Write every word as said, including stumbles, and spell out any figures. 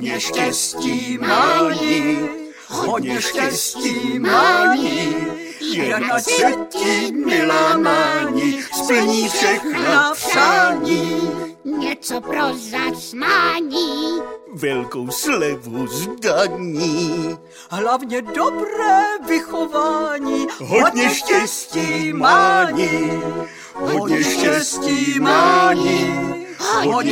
hodně štěstí mání, hodně štěstí mání, jedna třetí milá mání, splní všechna přání. Něco pro zasmání, velkou slevu z daní, hlavně dobré vychování, hodně štěstí mání, hodně štěstí mání, hodně